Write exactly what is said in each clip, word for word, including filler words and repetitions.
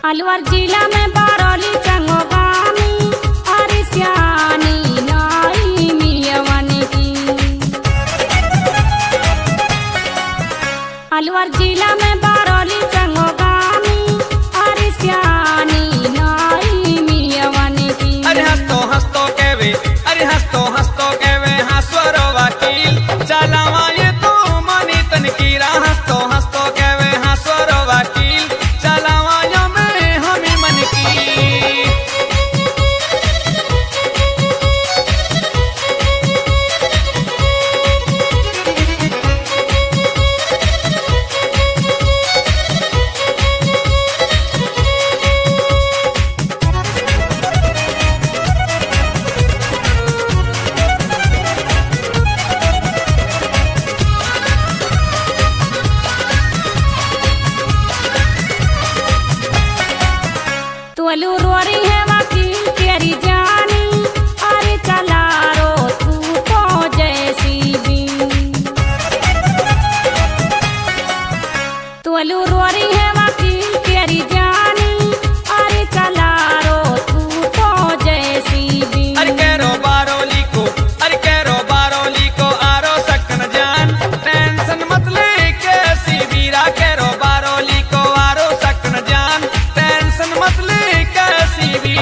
अलवर जिला में बारौली चंगोगामी अरे सियानी नाई मियवन की। अलवर जिला में बारौली चंगोगामी अरे सियानी नाई मियवन की। अरे हंसतो हंसतो केवे अरे हंसतो हंसतो केवे हंसवरो वकील चलावा ये तो मनी तनकीरा। हंसतो हंसतो केवे हंसवरो वकील चलावा यो में हमी मन की। तुअलू रोरी है वकील तेरी जानी अरे चला रो तू तो जैसी भी। तुअलू रोरी है वकील तेरी जानी अरे चला रो तू तो जैसी भी। अरे केरो बारोली को अरे केरो बारोली को आरो सकन जान टेंशन मत ले कैसी बीरा। केरो बारोली को आरो सकन जान टेंशन मत ले कैसी भी।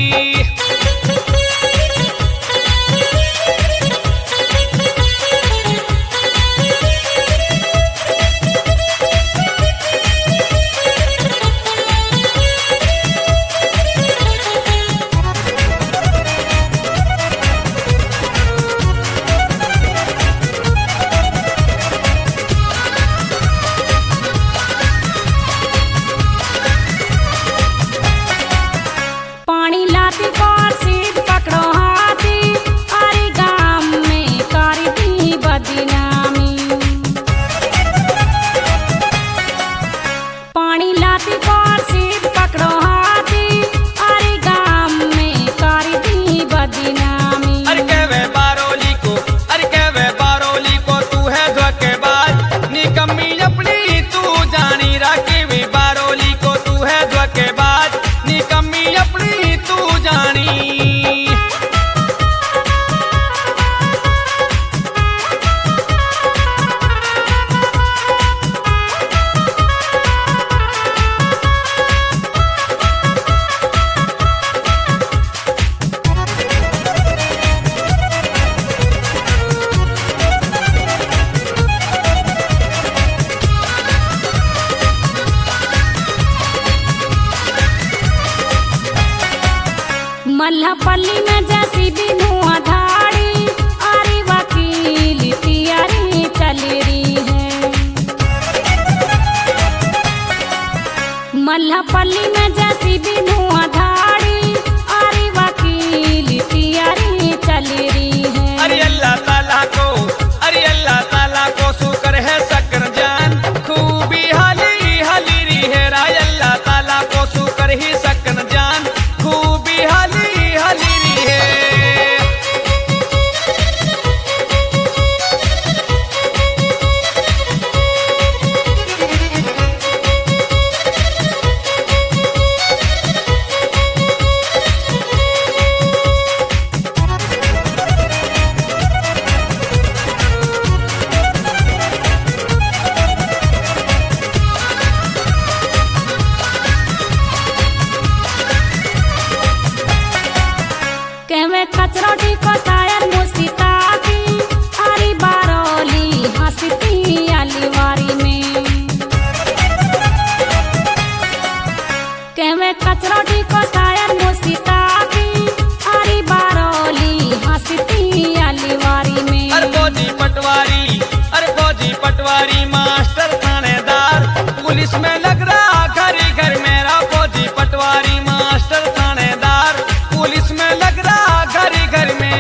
पानी लाती कौर सीध पकड़ो हाथी अरे गाम में कारी दी बदनामी। पानी लाती कौर सीध पकड़ो हाथी अरे गाम में कारी दी बदनामी। अरे केवे बारोली को अरे केवे बारोली को तू है धोखेबाज निकम्मी अपनी तू जानी रखी हुई। बारोली को तू है धोखेबाज निकम्मी अपनी तू जानी। मल्लापल्ली में जैसी भी धुआं धाड़ी अरे वकील तैयारी चल रही है। मल्लापल्ली में जैसी भी धुआं धाड़ी अरे वकील तैयारी चल रही है। अरे अल्लाह ताला को अरे अल्लाह ताला को शुक्र है सकन जान खूबी हाली हाली री है। राय अल्लाह ताला को शुक्र ही सकन जान खूबी हाली हाली री है। कहवे कचरोटी को शायर मुसीता की अरे बारौली हंसती अलीवारी में। कहवे कचरोटी को शायर मुसीता की अरे बारौली हंसती अलीवारी में। अरे फौजी पटवारी अरे फौजी पटवारी मास्टर थानेदार पुलिस में लग रहा घर घर मेरा। फौजी पटवारी मास्टर थानेदार पुलिस में लग रहा घर घर में।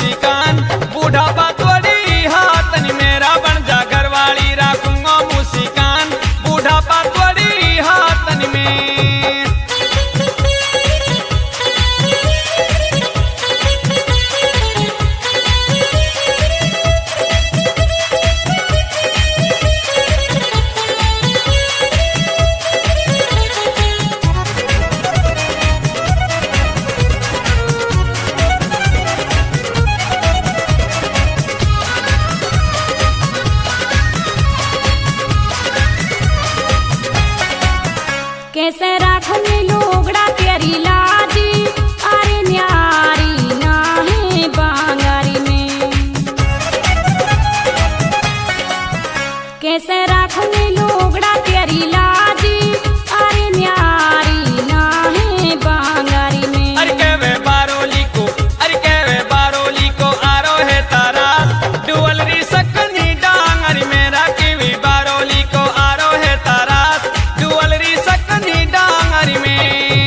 मुस्कान बूढ़ापा तोड़ी हाथन मेरा बन जा घरवाली राखूंगा मुस्कान बूढ़ापा तोड़ी हाथन में। कैसे राखूंगी लुगड़ा तेरी लाजी अरे न्यारी नाही बांगारी में। कैसे राखूंगी लुगड़ा तेरी लाजी अरे न्यारी नाही बांगारी में। अरे केवे बारोली को अरे केवे बारोली को आरो है तारा डुअल री सकनी डांग अरे मेरा केवी बारोली को आरो है तारा डुअल री सकनी डांग अरे में।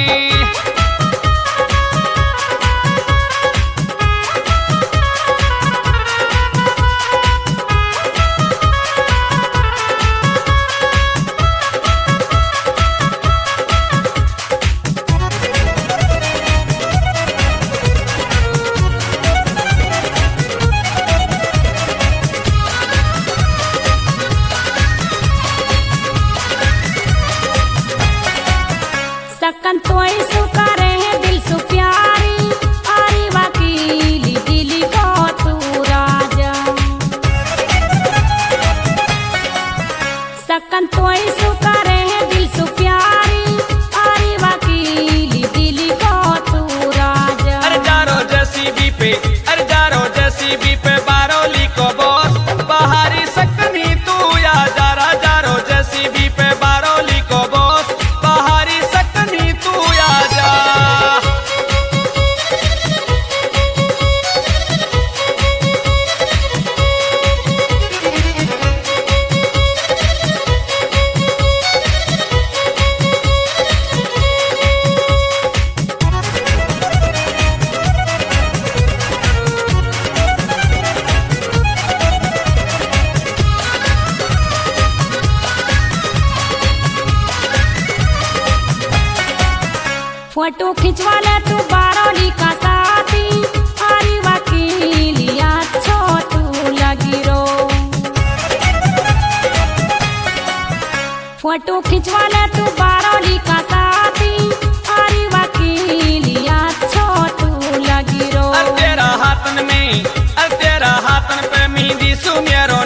सकन तोय सुकारे है दिल सु प्यारी अरे वकीली दिली को तू राजा। सकन तोय सुकारे है दिल सु प्यारी अरे वकीली दिली को तू राजा। अरे जारो जेसीबी पे अरे जारो जेसीबी पे बारोली को बॉस बाहरी सकनी तू या जारा जारो जेसीबी पे बारोली को बॉस बाहरी सकनी तू या जा। फोटो खिंचवा ले तू बारोली का साथी अरे वकीली अच्छो तू लगी रो। फोटो खिंचवा ले तू बारोली का साथी अरे वकीली अच्छो तू लगी रो। अरे तेरा हाथन में अरे तेरा हाथन पे मेहंदी सु मेरो